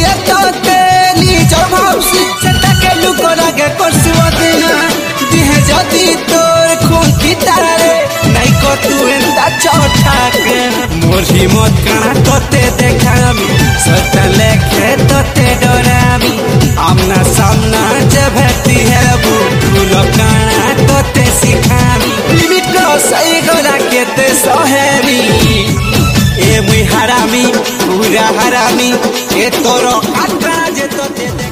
कहिले तोते निजर भावसी सेटा के लुक लागे करसुआ देना दिहे जदी तोर खूंटी तारे नहीं को तू एंदा चौथा के मोरी मत काना तोते देखामी सत्ता लेखे तोते डरामी आमना सामना जब भेटी है भूल काना तोते सिखामी लिमिट को सही गोला के ते सहेमी ए मुई हरामी पूरा हरामी ए तोरो काटा जे तोते